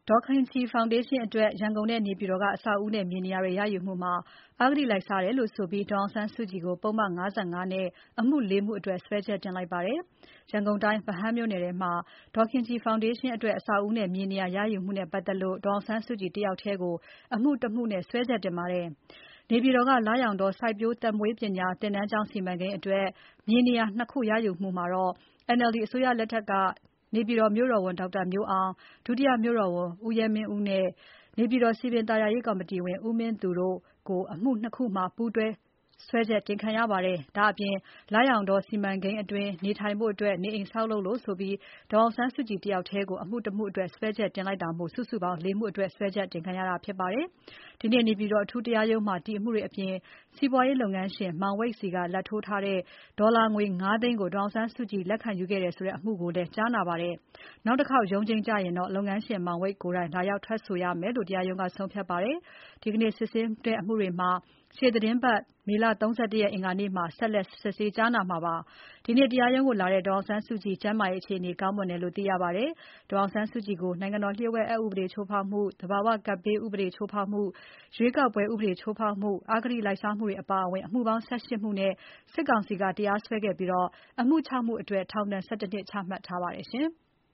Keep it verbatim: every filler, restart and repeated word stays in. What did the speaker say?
ဒေါ်ခင်ကြည်ဖောင်ဒေးရှင်းအတွက်ရန်ကုန်နဲ့နေပြည်တော်ကအဆောက်အဦနဲ့မြေနေရာတွေရယူမှုမှာအဂတိလိုက်စားတယ်လို့ဆိုပြီးဒေါ်အောင်ဆန်းစုကြည်ကိုပုဒ်မ ၅၅ နဲ့အမှု ၄ မှုအတွက်စွဲချက်တင်လိုက်ပါတယ်။ ရန်ကုန်တိုင်း ဗဟန်းမြို့နယ်ထဲမှာဒေါ်ခင်ကြည်ဖောင်ဒေးရှင်းအတွက်အဆောက်အဦနဲ့မြေနေရာရယူမှုနဲ့ပတ်သက်လို့ဒေါ်အောင်ဆန်းစုကြည်တယောက်ထဲကိုအမှု ၁ မှုနဲ့စွဲချက်တင်ပါတယ်။ နေပြည်တော်က လရောင်တောစိုက်ပျိုးသက်မွေးပညာသင်တန်းကျောင်းစီမံကိန်းအတွက်မြေနေရာ ၂ ခုရယူမှုမှာတော့ NLD အစိုးရလက်ထက်က နေပြည်တော်မြို့တော်ဝန် ဒေါက်တာမျိုးအောင်၊ ဒုတိယမြို့တော်ဝန် ဦးရဲမင်းဦးနဲ့ နေပြည်တော်စည်ပင်သာယာရေးကော်မတီဝင် ဦးမင်းသူတို့ကိုအမှု ၂ ခုမှာ ပူးတွဲစွဲချက်တင်ခံရပါတယ်။ ဒါ့အပြင် လရောင်တောစီမံကိန်းအတွင်းနေထိုင်ဖို့နေအိမ်ဆောက်လုပ်လို့ဆိုပြီးဒေါ်အောင်ဆန်းစုကြည်တယောက်ထဲကိုအမှု ၁ မှုအတွက်စွဲချက်တင်လိုက်တာမို့ စုစုပေါင်း ၄ မှုအတွက်စွဲချက်တင်ခံရတာဖြစ်ပါတယ်။ ဒီနေ့နေပြည်တော်အထူးတရားရုံးမှာ ဒီအမှုတွေအပြင် စီးပွားရေးလုပ်ငန်းရှင် မောင်ဝိတ်ဆီကလာဘ်ထိုးထားတဲ့ ဒေါ်လာငွေ ၅ သိန်းကိုဒေါ်အောင်ဆန်းစုကြည်လက်ခံယူခဲ့တယ်ဆိုတဲ့အမှုကိုလည်းကြားနာပါတယ်။ နောက်တခေါက်ရုံးချိန်းကျရင်တော့ လုပ်ငန်းရှင်မောင်ဝိတ်ကိုယ်တိုင်လာရောက်ထွက်ဆိုရမယ်လို့ တရားရုံးကဆုံးဖြတ်ပါတယ်။ ဒီကနေ့စစ်ဆေးတဲ့အမှုတွေမှာ ရှေ့သီတင်းပတ် မေလ ၃၁ ရက် အင်္ဂါနေ့မှာ ဆက်လက်စစ်ဆေးကြားနာမှာဖြစ်ပါတယ်။ ဒီနေ့တရားရုံးကိုလာတဲ့ဒေါ်အောင်ဆန်းစုကြည်ကျန်းမာရေးအခြေအနေကောင်းမွန်တယ်လို့သိရပါတယ်။ ဒေါ်အောင်ဆန်းစုကြည်ကို နိုင်ငံတော်လ ျှို့ဝှက်အက်ဥပဒေချိုးဖောက်မှု၊ သဘာဝကပ်ဘေးဥပဒေချိုးဖောက်မှု၊ ရွေးကောက်ပွဲဥပဒေချိုးဖောက်မှု၊ အဂတိလိုက်စားမှုတွေအပါအဝင် အမှုပေါင်း ၁၈ မှုနဲ့စစ်ကောင်စီကတရားစွဲခဲ့ပြီး အမှု ၆ မှုအတွက်ထောင်ဒဏ် ၁၁ နှစ်ချမှတ်ထားပါတယ်ရှင်။